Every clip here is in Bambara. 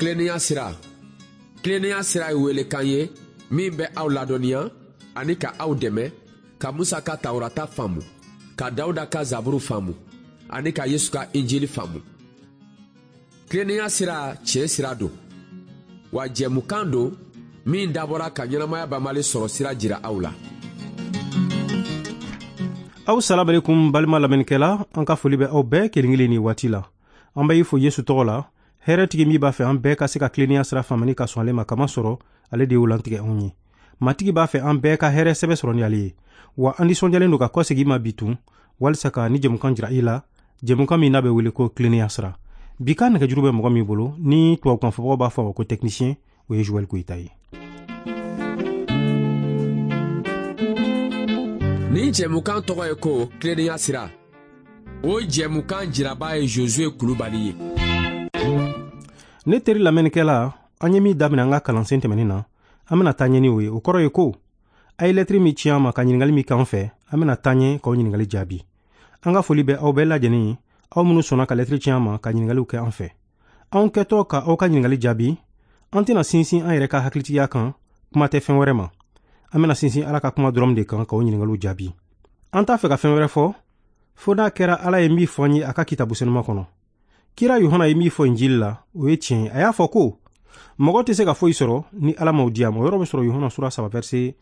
Kileniya sira. Kileniya sira ye welekan ye min bɛ aw ladɔnniya ani ka aw dɛmɛ ka Musa ka Tawurata faamu, ka Dawuda ka Zaburu faamu ani ka Yesu ka Injili faamu. Kileniya sira tiɲɛ sira don, wa jɛmukan don min dabɔra ka ɲɛnamaya banbali sɔrɔ sira jira aw la. Aw salamualeykum balima lamɛnnikɛla, an ka foli bɛ aw bɛɛ kelen-kelen ni waati la. An bɛ i fo Yesu tɔgɔ la. Hɛrɛtigi min b'a fɛ an bɛɛ ka se ka kileniya sira faamani ka sɔn ale ma kama sɔrɔ, ale de ye wulantigɛ anw ye. Matigi b'a fɛ an bɛɛ ka hɛrɛ sɛbɛ sɔrɔ ni ale ye. Wa an nisɔndiyalen don ka kɔsegi ma bi tun, walisa ka ni jɛmukan jira i la, jɛmukan min n'a bɛ wele ko kileniya sira. Bi ka nɛgɛjuru bɛ mɔgɔ min bolo, ni tubabukan fɔbagaw b'a fɔ ko technicien, o ye Joël Koyita ye. Ni jɛmukan tɔgɔ ye ko kileniya sira. O jɛmukan jiraba ye Josue Kulubali ye. Ne teri lamɛnnikɛla, an ye min daminɛ an ka kalansen tɛmɛnin na, an bɛna taa ɲɛ ni o ye. O kɔrɔ ye ko a ye lɛtiri min ci an ma ka ɲininkali min k'an fɛ, an bɛna taa ɲɛ k'aw ɲininkali jaabi. An ka foli bɛ aw bɛɛ lajɛlen ye, aw minnu sɔnna ka lɛtiri ci an ma ka ɲininkaliw kɛ an fɛ. Anw kɛtɔ ka aw ka ɲininkali jaabi, an tɛna sinsin an yɛrɛ ka hakilitigiya kan, kuma tɛ fɛn wɛrɛ ma. An bɛna sinsin Ala ka kuma dɔrɔn de kan k'aw ɲininkaliw jaabi. An t'a fɛ ka fɛn wɛrɛ fɔ n'a kɛra Ala ye min fɔ an ye a ka kitabu senuma kɔnɔ. Kira Yohana ye min fɔ Injili la, o ye tiɲɛ. A y'a fɔ ko mɔgɔ tɛ se ka foyi sɔrɔ ni Ala m'o di a ma. O yɔrɔ bɛ sɔrɔ Yohana sura 3 verset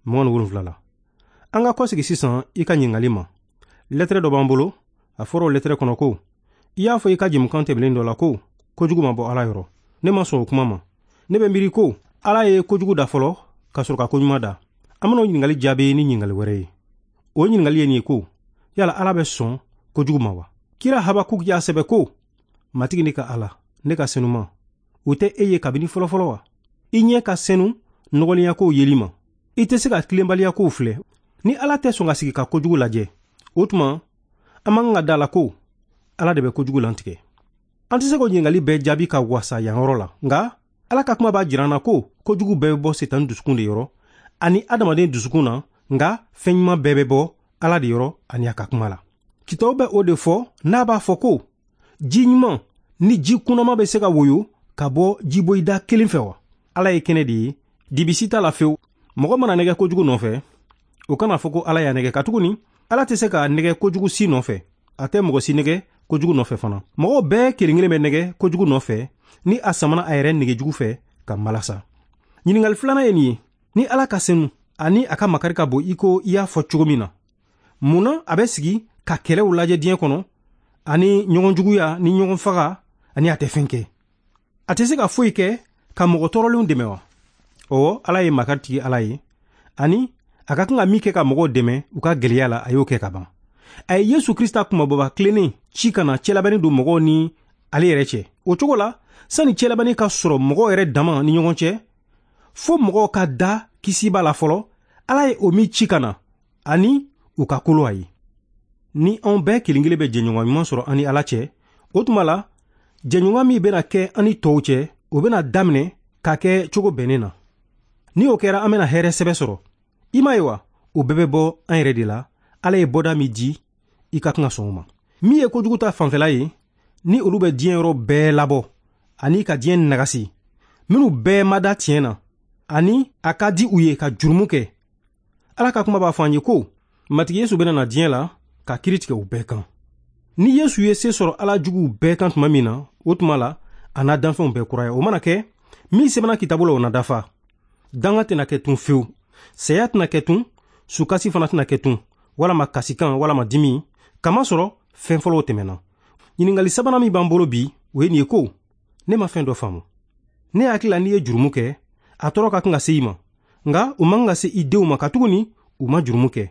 27 la. An ka kɔsegi sisan i ka ɲininkali ma. Lɛtɛrɛ dɔ b'an bolo, a fɔra o lɛtɛrɛ kɔnɔ ko i y'a fɔ i ka jɛmukan tɛmɛlen dɔ la ko kojugu ma bɔ Ala yɔrɔ. Ne ma sɔn o kuma ma. Ne bɛ miiri ko Ala ye kojugu da fɔlɔ ka sɔrɔ ka koɲuman da. An bɛna o ɲininkali jaabi ni ɲininkali wɛrɛ ye. O ɲininkali ye nin ye ko yala Ala bɛ sɔn kojugu ma wa? Kira Habakuk y'a sɛbɛ ko matigi ne ka Ala, ne ka senuma, o tɛ e ye kabini fɔlɔfɔlɔ wa? I ɲɛ ka senu nɔgɔlenyakow yeli ma. I tɛ se ka tilenbaliyakow filɛ. Ni Ala tɛ sɔn ka sigi ka kojugu lajɛ, o tuma an man ka da la ko Ala de bɛ kojugu lantigɛ. An tɛ se k'o ɲininkali bɛɛ jaabi ka wasa yan yɔrɔ la, nka Ala ka kuma b'a jira an na ko kojugu bɛɛ bɛ bɔ Setani dusukun de yɔrɔ ani adamaden dusukun na, nka fɛn ɲuman bɛɛ bɛ bɔ Ala de yɔrɔ ani a ka kuma la. Kitabu bɛ o de fɔ n'a b'a fɔ ko ji ɲuman ni ji kunnama bɛ se ka woyo ka bɔ jiboyida kelen fɛ wa? Ala ye kɛnɛ de ye, dibisi t'a la fewu. Mɔgɔ mana nɛgɛ kojugu nɔfɛ, o kana fɔ ko Ala y'a nɛgɛ. Ka tuguni Ala tɛ se ka nɛgɛ kojugu si nɔfɛ, a tɛ mɔgɔ si nɛgɛ kojugu nɔfɛ fana. Mɔgɔw bɛɛ kelen-kelen bɛ nɛgɛ kojugu nɔfɛ ni a samana a yɛrɛ nɛgɛjugu fɛ ka malasa. Ɲininkali filanan ye nin ye: ni Ala ka senu ani a ka makari ka bon i ko i y'a fɔ cogo min na, munna a bɛ sigi ka kɛlɛw lajɛ diɲɛ kɔnɔ ani ɲɔgɔn juguya ni ɲɔgɔn faga ani a tɛ fɛn kɛ? A tɛ se ka foyi kɛ ka mɔgɔ tɔɔrɔlenw dɛmɛ wa? Ɔwɔ, Ala ye makaritigi Ala ye, ani a ka kan ka min kɛ ka mɔgɔw dɛmɛ u ka gɛlɛya la, a y'o kɛ ka ban. A ye Yesu Krista kumababa tilennen ci ka na cɛlabanni don mɔgɔw ni ale yɛrɛ cɛ. O cogo la, sani cɛlabanni ka sɔrɔ mɔgɔw yɛrɛ dama ni ɲɔgɔn cɛ, fo mɔgɔw ka da kisi b'a la fɔlɔ, Ala ye o min ci ka na ani u ka kolo a ye. Ni anw bɛɛ kelen-kelen bɛ jɛɲɔgɔn ɲuman sɔrɔ ani Ala cɛ, o tuma la jɛɲɔgɔn min bɛna kɛ ani tɔw cɛ, o bɛna daminɛ ka kɛ cogo bɛnnen na. Ni o kɛra an bɛna hɛrɛ sɛbɛ sɔrɔ. I m'a ye wa? O bɛɛ bɛ bɔ an yɛrɛ de la. Ala ye bɔda min di, i ka kan ka sɔn o ma. Min ye kojugu ta fanfɛla ye, ni olu bɛ diɲɛ yɔrɔ bɛɛ labɔ ani ka diɲɛ nagasi, minnu bɛɛ ma da tiɲɛ na, ani a ka di u ye ka jurumu kɛ, Ala ka kuma b'a fɔ an ye ko matigi Yesu bɛna na diɲɛ la ka kiri tigɛ u bɛɛ kan. Ni Yesu ye se sɔrɔ Ala juguw bɛɛ kan tuma min na, o tuma la a n'a danfɛnw bɛɛ kuraya. O mana kɛ min sɛbɛnna kitabu la o na dafa. Danga tɛna kɛ tun fewu, saya tɛna kɛ tun, sukasi fana tɛna kɛ tun, walama kasikan walama dimi, kamasɔrɔ fɛn fɔlɔw tɛmɛna. Ɲininkali sabanan min b'an bolo bi, o ye nin ye ko ne ma fɛn dɔ faamu. Ne hakili la n'i ye jurumu kɛ, a tɔɔrɔ ka kan ka se i ma, nka u man ka se i denw ma ka tuguni u ma jurumu kɛ.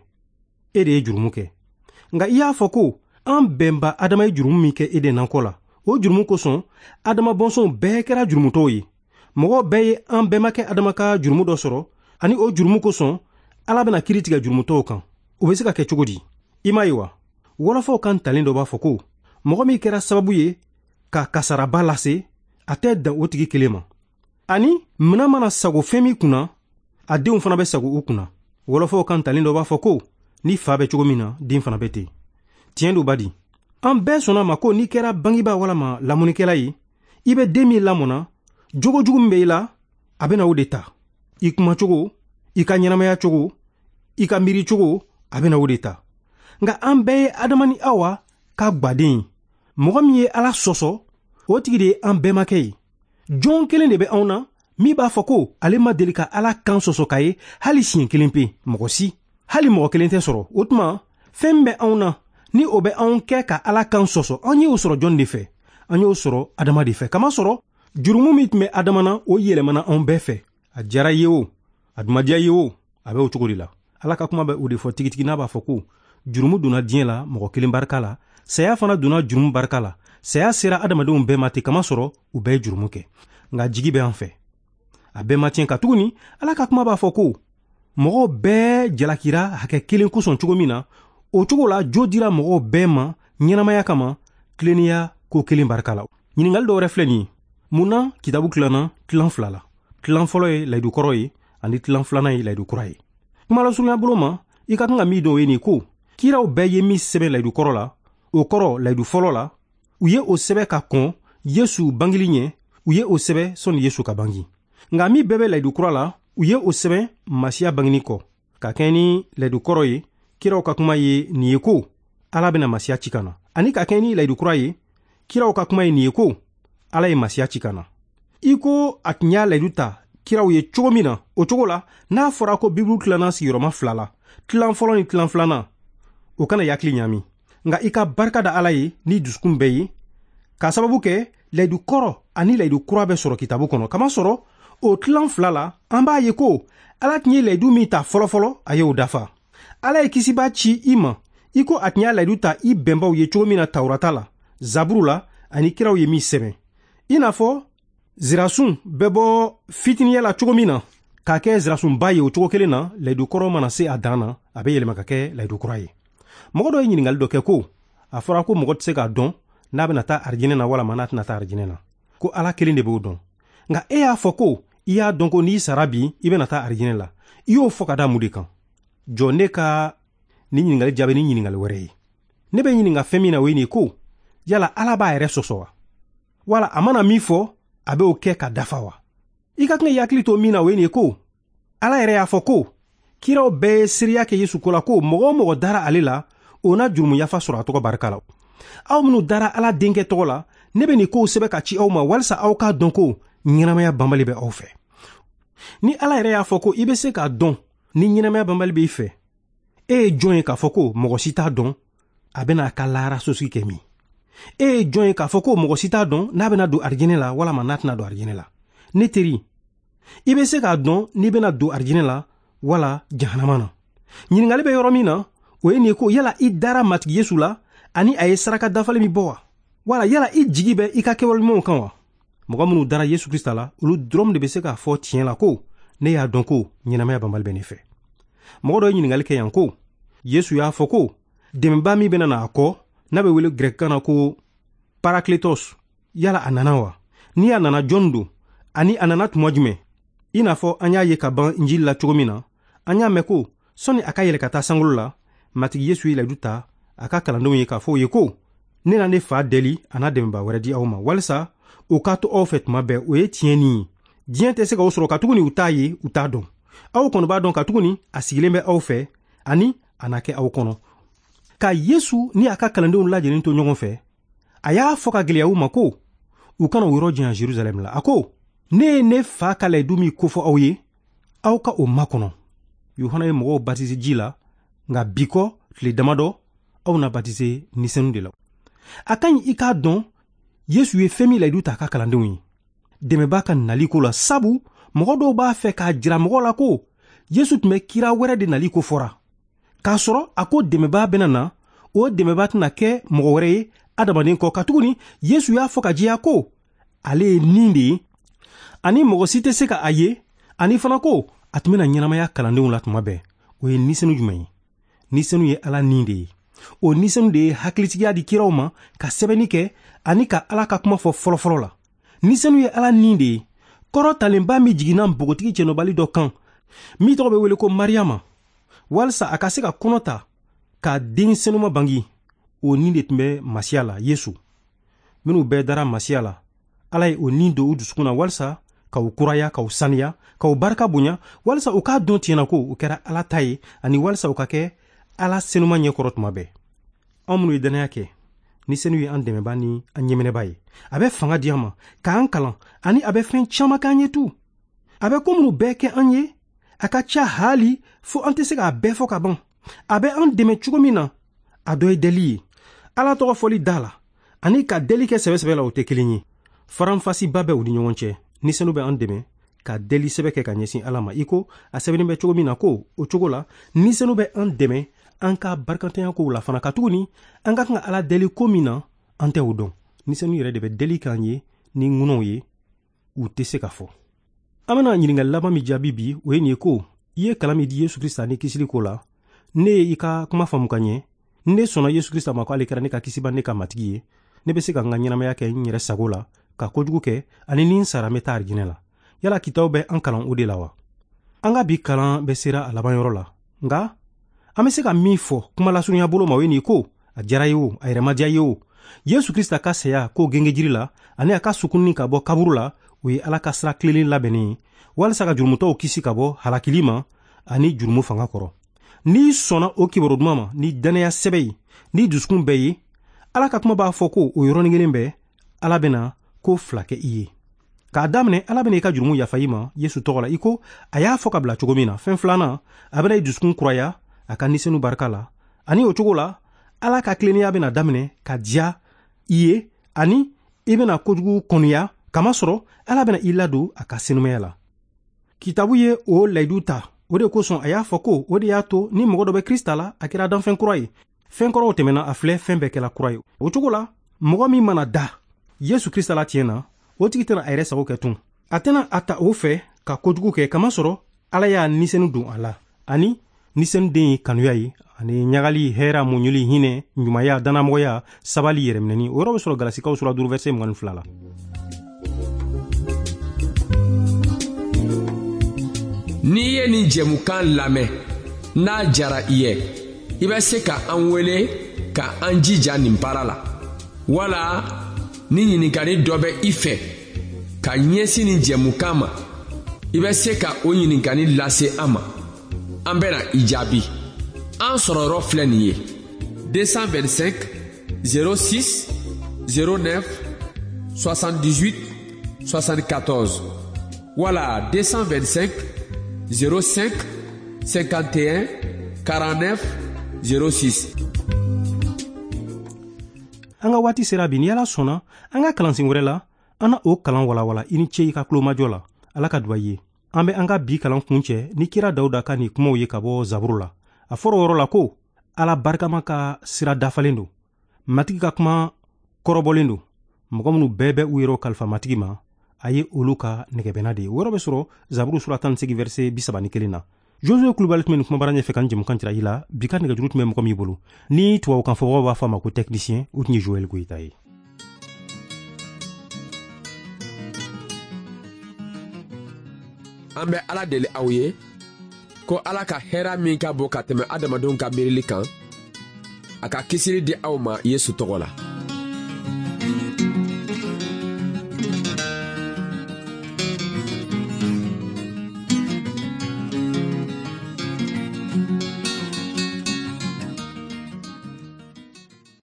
E de ye jurumu kɛ. Nka i y'a fɔ ko an bɛnba Adama ye jurumu min kɛ e de nankɔ la. O jurumu kosɔn Adama bɔnsɔnw bɛɛ kɛra jurumutɔw ye. Mɔgɔ bɛɛ ye an bɛnbakɛ Adama ka jurumu dɔ sɔrɔ, ani o jurumu kosɔn Ala bɛna kiri tigɛ jurumutɔw kan. O bɛ se ka kɛ cogo di? I m'a ye wa? Wɔlɔfɔw kan talen dɔ b'a fɔ ko mɔgɔ min kɛra sababu ye ka kasaraba lase, a tɛ dan o tigi kelen ma. Ani mina mana sago fɛn min kunna, a denw fana bɛ sago u kunna. Wɔlɔfɔw kan talen dɔ b'a fɔ ko ni fa bɛ cogo min na, den fana bɛ ten. Tiɲɛ don badi. An bɛɛ sɔnna ma ko n'i kɛra bangebaa walama lamɔnikɛla ye, i bɛ den min lamɔna, jogo jugu min bɛ i la a bɛna o de ta. I kuma cogo, i ka ɲɛnamaya cogo, i ka miiri cogo, a bɛna o de ta. Nka an bɛɛ ye Adama ni Awa ka gwaden. Mɔgɔ min ye Ala sɔsɔ, o tigi de ye an bɛnbakɛ ye. Jɔn kelen de bɛ anw na min b'a fɔ ko ale ma deli ka Ala kan sɔsɔ k'a ye hali siɲɛ kelen pe. Mɔgɔ si. Hali mɔgɔ kelen tɛ sɔrɔ. O tuma, fɛn min bɛ anw na, ni o bɛ anw kɛ ka Ala kan sɔsɔ, an y'o sɔrɔ jɔn de fɛ? An y'o sɔrɔ Adama de fɛ. Kama sɔrɔ, jurumu min tun bɛ Adama na, o yɛlɛmana anw bɛɛ fɛ. A diyara ye o, a dumadiya ye o, a bɛ o cogo de la. Ala ka kuma bɛ o de fɔ tigitigi n'a b'a fɔ ko jurumu donna diɲɛ la mɔgɔ kelen barika la, saya fana donna jurumu barika la. Saya sera adamadenw bɛɛ ma ten, kama sɔrɔ u bɛɛ ye jurumu kɛ. Nka jigi bɛ an fɛ. A bɛɛ ma tiɲɛ ka tuguni, Ala ka kuma b'a fɔ ko mɔgɔw bɛɛ jalakira hakɛ kelen kosɔn cogo min na, o cogo la jo dira mɔgɔw bɛɛ ma ɲɛnamaya kama tileniya ko kelen barika la. Ɲininkali dɔ wɛrɛ filɛ nin ye. Mun na kitabu tilanna tilan fila la? Tilan fɔlɔ ye layidu kɔrɔ ye, ani tilan filanan ye layidu kura ye. Kuma lasurunya bolo ma, i ka kan ka min dɔn o ye nin ko kiraw bɛɛ ye min sɛbɛn layidu kɔrɔ la, o kɔrɔ layidu fɔlɔ la, u ye o sɛbɛn ka kɔn Yesu bangili ɲɛ, u ye o sɛbɛn sɔnni Yesu ka bangi. Nka min bɛɛ bɛ layidu kura la, u ye o sɛbɛn Masiya bangini kɔ. Ka kɛ ni layidu kɔrɔ ye, kiraw ka kuma ye nin ye ko Ala bɛna Masiya ci ka na. Ani ka kɛ ni layidu kura ye, kiraw ka kuma ye nin ye ko Ala ye Masiya ci ka na. I ko a tun y'a layidu ta kiraw ye cogo min na, o cogo la, n'a fɔra ko Bibulu tilanna sigiyɔrɔma fila la, tilan fɔlɔ ni tilan filanan, o kana yakili ɲami. Nka i ka barika da Ala ye ni dusukun bɛɛ ye, k'a sababu kɛ layidu kɔrɔ ani layidu kura bɛ sɔrɔ kitabu kɔnɔ. Kama sɔrɔ, o tilan fila la, an b'a ye ko Ala tun ye layidu min ta fɔlɔfɔlɔ, a y'o dafa. Ala ye kisiba ci i ma, i ko a tun y'a layidu ta i bɛnbaw ye cogo min na Tawurata la, Zaburu la, ani kiraw ye min sɛbɛn. I n'a fɔ zirasun bɛ bɔ fitiniya la cogo min na, k'a kɛ zirasunba ye o cogo kelen na, layidu kɔrɔ mana se a dan na, a bɛ yɛlɛma ka kɛ layidu kura ye. Mɔgɔ dɔ ye ɲininkali dɔ kɛ ko a fɔra ko mɔgɔ tɛ se k'a dɔn n'a bɛna taa arijinɛ na walama n'a tɛna taa arijinɛ na, ko Ala kelen de b'o dɔn. Nka e y'a fɔ ko i y'a dɔn ko n'i sara bi i bɛna taa arijinɛ la, i y'o fɔ ka da mun de kan? Jɔ ne ka ni ɲininkali jaabi ni ɲininkali wɛrɛ ye. Ne bɛ ɲininka fɛn min na o ye nin ko yala Ala b'a yɛrɛ sɔsɔ wa? Wala a mana min fɔ a bɛ o kɛ ka dafa wa? I ka kan ka yakili to min na o ye nin ko Ala yɛrɛ y'a fɔ ko kiraw bɛɛ ye seereya kɛ Yesu ko la ko mɔgɔ o mɔgɔ dara ale la, o na jurumu yafa sɔrɔ a tɔgɔ barika la. Aw minnu dara Ala denkɛ tɔgɔ la, ne bɛ nin kow sɛbɛn ka ci aw ma walasa aw k'a dɔn ko ɲɛnamaya banbali bɛ aw fɛ. Ni Ala yɛrɛ y'a fɔ ko i bɛ se k'a dɔn ni ɲɛnamaya banbali b'i fɛ, e ye jɔn ye k'a fɔ ko mɔgɔ si t'a dɔn a bɛna a ka lahara sosigi kɛ min? E ye jɔn ye k'a fɔ ko mɔgɔ si t'a dɔn n'a bɛna don arijinɛ la walama n'a tɛna don arijinɛ la? Ne teri, i bɛ se k'a dɔn n'i bɛna don arijinɛ la wala jahanama na. Ɲininkali bɛ yɔrɔ min na, o ye nin ko yala i dara matigi Yesu la ani a ye saraka dafalen min bɔ wa? Wala yala i jigi bɛ i ka kɛwaleɲumanw kan wa? Mɔgɔ minnu dara Yesu Krista la, olu dɔrɔn de bɛ se k'a fɔ tiɲɛ la ko ne y'a dɔn ko ɲɛnamaya banbali bɛ ne fɛ. Mɔgɔ dɔ ye ɲininkali kɛ yan ko Yesu y'a fɔ ko dɛmɛba min bɛna na a kɔ, n'a bɛ wele grɛkikan na ko parakletos, yala a nana wa? Ni a nana jɔn don? Ani a nana tuma jumɛn? I n'a fɔ an y'a ye ka ban Injili la cogo min na, an y'a mɛn ko sɔnni a ka yɛlɛ ka taa sankolo la, matigi Yesu ye layidu ta a ka kalandenw ye k'a fɔ o ye ko ne na ne fa deli a n'a dɛmɛba wɛrɛ di aw ma walasa o k'a to aw fɛ tuma bɛɛ. O ye tiɲɛni ye. Diɲɛ tɛ se ka o sɔrɔ ka tuguni u t'a ye, u t'a dɔn. Aw kɔni b'a dɔn ka tuguni a sigilen bɛ aw fɛ ani a na kɛ aw kɔnɔ. Ka Yesu ni a ka kalandenw lajɛlen to ɲɔgɔn fɛ, a y'a fɔ ka gɛlɛya u ma ko u kana o yɔrɔ janya Jerusalem la. A ko ne ye ne fa ka layidu min kofɔ aw ye, aw ka o makɔnɔ. Yohana ye mɔgɔw batise ji la, nka bi kɔ tile damadɔ aw na batise ni sanu de la. A ka ɲi i k'a dɔn Yesu ye fɛn min layidu ta a ka kalandenw ye. Dɛmɛba ka nali ko la, sabu mɔgɔ dɔw b'a fɛ k'a jira mɔgɔw la ko Yesu tun bɛ kira wɛrɛ de nali ko fɔra. K'a sɔrɔ a ko dɛmɛba bɛna na, o dɛmɛba tɛna kɛ mɔgɔ wɛrɛ ye adamaden kɔ. Ka tuguni Yesu y'a fɔ ka diya ko ale ye nin de ye, ani mɔgɔ si tɛ se ka a ye, ani fana ko a tun bɛna ɲɛnamaya kalandenw la tuma bɛɛ. O ye nisanu jumɛn ye? Nisanu ye Ala nin de ye. O nisanu de ye hakilitigiya di kiraw ma ka sɛbɛnni kɛ ani ka Ala ka kuma fɔ fɔlɔfɔlɔ la. Nisanu ye Ala nin de ye. Kɔrɔtalenba min jiginna npogotigi cɛnɔbali dɔ kan, min tɔgɔ bɛ wele ko Mariyama, walasa a ka se ka kɔnɔ ta k'a den senuma bangi. O nin de tun bɛ Masiya la, Yesu. Minnu bɛɛ dara Masiya la, Ala ye o nin don u dusukun na walasa k'aw kuraya k'aw saniya k'aw barika bonya walisa u k'a dɔn tiɲɛna ko u kɛra ala ta ye ani walisa u ka kɛ ala senuma ɲɛkɔrɔ tuma bɛɛ. anw minnu ye dannaya kɛ ni senu ye an dɛmɛba ni an ɲɛminɛba ye a bɛ fanga di an ma k'an kalan ani a bɛ fɛn caaman k'an ye tu a bɛ ko minnu bɛɛ kɛ an ye a ka ca hali fo an tɛ se k'a bɛɛ fɔ ka ban a bɛ an dɛmɛ cogo min na a dɔ ye deli ye ala tɔgɔ fɔli da la ani ka deli kɛ sɛbɛsɛbɛ la o tɛ kelen ye faranfasiba bɛ u ni ɲɔgɔn cɛ ni senu bɛ an dɛmɛ ka deli sɛbɛ kɛ ka ɲɛsin ala ma i ko a sɛbɛnnen bɛ cogo min na ko o cogo la ni senu bɛ an dɛmɛ an ka barikatanya kow la fana ka tuguni an ka kan ka ala deli ko min na an tɛ o dɔn ni senu yɛrɛ de bɛ deli k'an ye ni ŋunɔw ye u tɛ se ka fɔ. an bena ɲiningali laban min jaabi bi o ye nin ye ko i ye kalan min di yesu krista ni kisili ko la ne ye i ka kuma faamu ka ɲɛ ne sɔnna yesu krista ma ko ale kɛra ne ka kisiba ne ka matigi ye ne be se ka n ka ɲɛnamaya kɛ n yɛrɛ sago la ka kojugu kɛ ani ni n sara n be taa arijinɛ la yala kitaw bɛ an kalan o de la wa. an ka bi kalan bɛ sera a labanyɔrɔ la nga an be se ka min fɔ kuma lasurunya bolo ma o ye nin ko a jara ye o a yɛrɛmadiya ye o yesu krista ka saya k'o gengejiri la ani a ka sukunni ka bɔ kaburu la o ye ala ka sira tilelen labɛnnen ye walisa ka jurumutɔw kisi ka bɔ halakili ma ani jurumu fanga kɔrɔ. n'i sɔnna o kibaro duman ma ni dannaya sɛbɛ ye ni dusukun bɛɛ ye ala ka kuma b'a fɔ ko o yɔrɔnin kelen bɛɛ ala bena ko fila kɛ i ye k'a daminɛ ala bena i ka jurumu yafa i ma yesu tɔgɔ la i ko a y'a fɔ ka bila cogo min na. fɛn filanan a bena i dusukun kuraya a ka nisenu barika la ani o cogo la ala ka tilennenya bena daminɛ ka diya i ye ani i bena kojugu kɔniya kamasɔrɔ ala bena i ladon a ka senumaya la. kitabu ye o layidu ta o de kosɔn a y'a fɔ ko o de y'a to ni mɔgɔ dɔ bɛ krista la a kɛra danfɛn kura ye fɛn kɔrɔw tɛmɛna a filɛ fɛn bɛɛ kɛla kura ye. o cogo la mɔgɔ min mana da yesu krista la tiɲɛ na o tigi tɛna a yɛrɛ sago kɛ tun a tɛna a ta o fɛ ka kojugu kɛ kamasɔrɔ ala y'a nisɛnu don a la ani nisɛnu den ye kanuya ye ani ɲagali hɛra muɲuli hinɛ ɲumanya dannamɔgɔya sabali yɛrɛminɛni o yɔrɔ bɛ sɔrɔ galasikaw sura 5 verset 22 la. n'i ye nin jɛmukan lamɛn n'a jara i ye i bɛ se ka an wele ka an jija nin baara la wala ni ɲininkali dɔ bɛ i fɛ ka ɲɛsin nin jɛmukan ma i bɛ se ka o ɲininkali lase an ma an bɛna i jaabi. an sɔrɔyɔrɔ filɛ nin ye 225 06 09 78 74 wala 225 05 51 49 06. an ka waati sera bi ni ala sɔnna an ka kalansen wɛrɛ la an na o kalan walawala i ni ce i ka tulomajɔ la ala ka duwa ye. an bɛ an ka bi kalan kun cɛ ni kira dawuda ka nin kumaw ye ka bɔ zaburu la a fɔra o yɔrɔ la ko ala barikama ka sira dafalen don matigi ka kuma kɔrɔbɔlen don mɔgɔ minnu bɛɛ bɛ u yɛrɛw kalifa matigi ma a ye olu ka nɛgɛbɛnna de ye. o yɔrɔ bɛ sɔrɔ zaburu sura 18 verset 31 na. josue kulubali tun bɛ nin kumabara ɲɛfɛ ka nin jɛmukan cira i la bi ka nɛgɛjuru tun bɛ mɔgɔ min bolo ni tubabukan fɔbagaw b'a fɔ a ma ko technicien o tun ye joel goyita ye. an bɛ ala deli aw ye ko ala ka hɛra min ka bon ka tɛmɛ adamadenw ka miirili kan a ka kisiri di aw ma yesu tɔgɔ la.